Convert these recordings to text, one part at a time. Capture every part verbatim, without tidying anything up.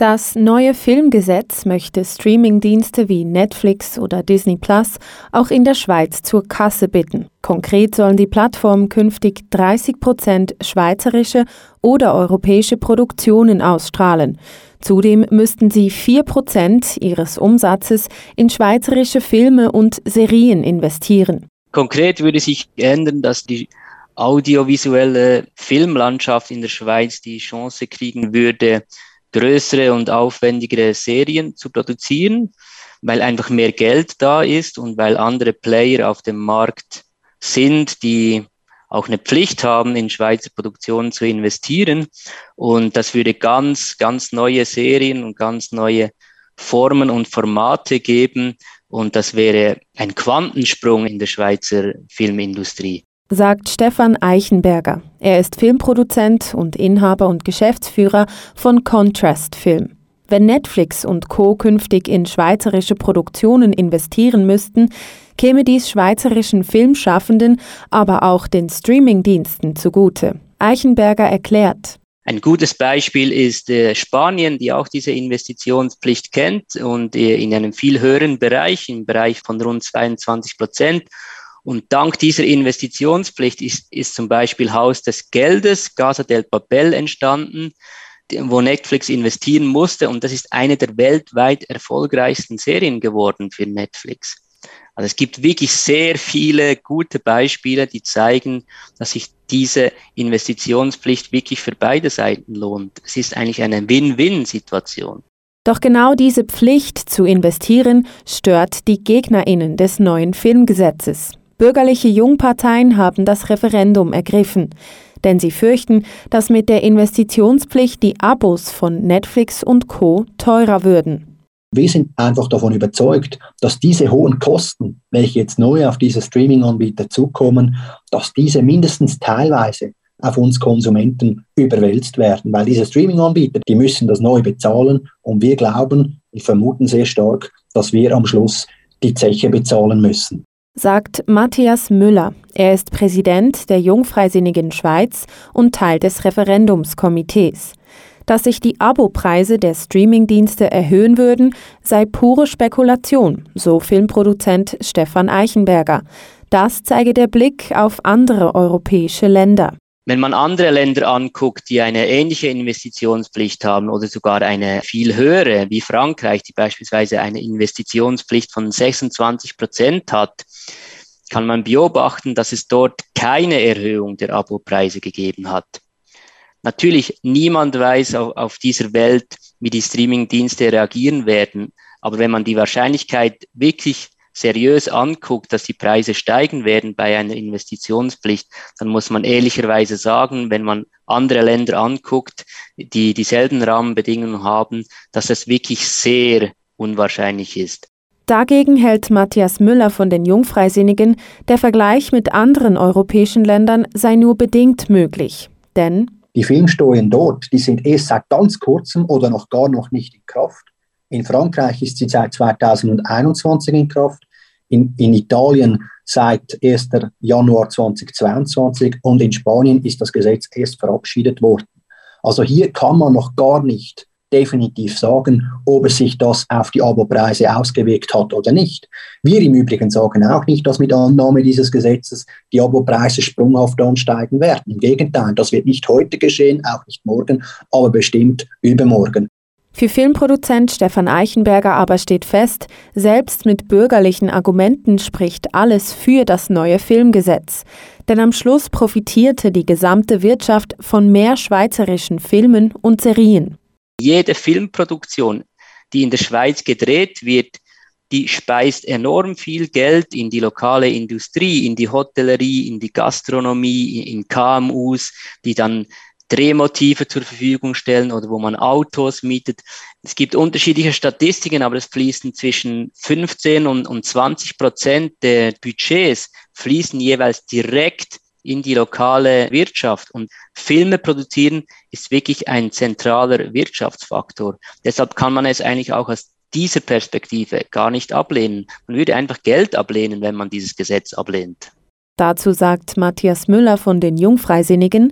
Das neue Filmgesetz möchte Streamingdienste wie Netflix oder Disney Plus auch in der Schweiz zur Kasse bitten. Konkret sollen die Plattformen künftig dreißig Prozent schweizerische oder europäische Produktionen ausstrahlen. Zudem müssten sie vier Prozent ihres Umsatzes in schweizerische Filme und Serien investieren. Konkret würde sich ändern, dass die audiovisuelle Filmlandschaft in der Schweiz die Chance kriegen würde, größere und aufwendigere Serien zu produzieren, weil einfach mehr Geld da ist und weil andere Player auf dem Markt sind, die auch eine Pflicht haben, in Schweizer Produktionen zu investieren. Und das würde ganz, ganz neue Serien und ganz neue Formen und Formate geben. Und das wäre ein Quantensprung in der Schweizer Filmindustrie, sagt Stefan Eichenberger. Er ist Filmproduzent und Inhaber und Geschäftsführer von Contrast Film. Wenn Netflix und Co. künftig in schweizerische Produktionen investieren müssten, käme dies schweizerischen Filmschaffenden, aber auch den Streamingdiensten zugute. Eichenberger erklärt: Ein gutes Beispiel ist äh, Spanien, die auch diese Investitionspflicht kennt und äh, in einem viel höheren Bereich, im Bereich von rund zweiundzwanzig Prozent. Und dank dieser Investitionspflicht ist, ist zum Beispiel Haus des Geldes, Casa del Papel, entstanden, wo Netflix investieren musste. Und das ist eine der weltweit erfolgreichsten Serien geworden für Netflix. Also es gibt wirklich sehr viele gute Beispiele, die zeigen, dass sich diese Investitionspflicht wirklich für beide Seiten lohnt. Es ist eigentlich eine Win-Win-Situation. Doch genau diese Pflicht zu investieren stört die GegnerInnen des neuen Filmgesetzes. Bürgerliche Jungparteien haben das Referendum ergriffen, denn sie fürchten, dass mit der Investitionspflicht die Abos von Netflix und Co. teurer würden. Wir sind einfach davon überzeugt, dass diese hohen Kosten, welche jetzt neu auf diese Streaming-Anbieter zukommen, dass diese mindestens teilweise auf uns Konsumenten überwälzt werden. Weil diese Streaming-Anbieter, die müssen das neu bezahlen und wir glauben und vermuten sehr stark, dass wir am Schluss die Zeche bezahlen müssen, sagt Matthias Müller. Er ist Präsident der Jungfreisinnigen Schweiz und Teil des Referendumskomitees. Dass sich die Abopreise der Streamingdienste erhöhen würden, sei pure Spekulation, so Filmproduzent Stefan Eichenberger. Das zeige der Blick auf andere europäische Länder. Wenn man andere Länder anguckt, die eine ähnliche Investitionspflicht haben oder sogar eine viel höhere, wie Frankreich, die beispielsweise eine Investitionspflicht von sechsundzwanzig Prozent hat, kann man beobachten, dass es dort keine Erhöhung der Abopreise gegeben hat. Natürlich, niemand weiß auf, auf dieser Welt, wie die Streamingdienste reagieren werden, aber wenn man die Wahrscheinlichkeit wirklich seriös anguckt, dass die Preise steigen werden bei einer Investitionspflicht, dann muss man ehrlicherweise sagen, wenn man andere Länder anguckt, die dieselben Rahmenbedingungen haben, dass das wirklich sehr unwahrscheinlich ist. Dagegen hält Matthias Müller von den Jungfreisinnigen, der Vergleich mit anderen europäischen Ländern sei nur bedingt möglich. Denn die Filmsteuern dort, die sind erst seit ganz kurzem oder noch gar noch nicht in Kraft. In Frankreich ist sie seit zweitausendeinundzwanzig in Kraft, in, in Italien seit ersten Januar zweitausendzweiundzwanzig und in Spanien ist das Gesetz erst verabschiedet worden. Also hier kann man noch gar nicht definitiv sagen, ob es sich das auf die Abopreise ausgewirkt hat oder nicht. Wir im Übrigen sagen auch nicht, dass mit Annahme dieses Gesetzes die Abopreise sprunghaft ansteigen werden. Im Gegenteil, das wird nicht heute geschehen, auch nicht morgen, aber bestimmt übermorgen. Für Filmproduzent Stefan Eichenberger aber steht fest, selbst mit bürgerlichen Argumenten spricht alles für das neue Filmgesetz. Denn am Schluss profitierte die gesamte Wirtschaft von mehr schweizerischen Filmen und Serien. Jede Filmproduktion, die in der Schweiz gedreht wird, die speist enorm viel Geld in die lokale Industrie, in die Hotellerie, in die Gastronomie, in K M Us, die dann Drehmotive zur Verfügung stellen oder wo man Autos mietet. Es gibt unterschiedliche Statistiken, aber es fließen zwischen fünfzehn und zwanzig Prozent der Budgets fließen jeweils direkt in die lokale Wirtschaft. Und Filme produzieren ist wirklich ein zentraler Wirtschaftsfaktor. Deshalb kann man es eigentlich auch aus dieser Perspektive gar nicht ablehnen. Man würde einfach Geld ablehnen, wenn man dieses Gesetz ablehnt. Dazu sagt Matthias Müller von den Jungfreisinnigen: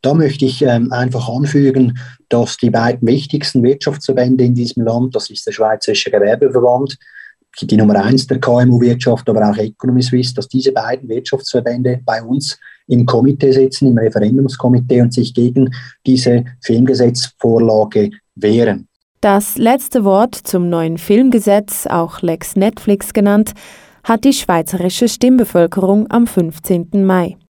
Da möchte ich ähm, einfach anfügen, dass die beiden wichtigsten Wirtschaftsverbände in diesem Land, das ist der Schweizerische Gewerbeverband, die Nummer eins der K M U-Wirtschaft, aber auch Economy Suisse, dass diese beiden Wirtschaftsverbände bei uns im Komitee sitzen, im Referendumskomitee und sich gegen diese Filmgesetzvorlage wehren. Das letzte Wort zum neuen Filmgesetz, auch Lex Netflix genannt, hat die schweizerische Stimmbevölkerung am fünfzehnten Mai.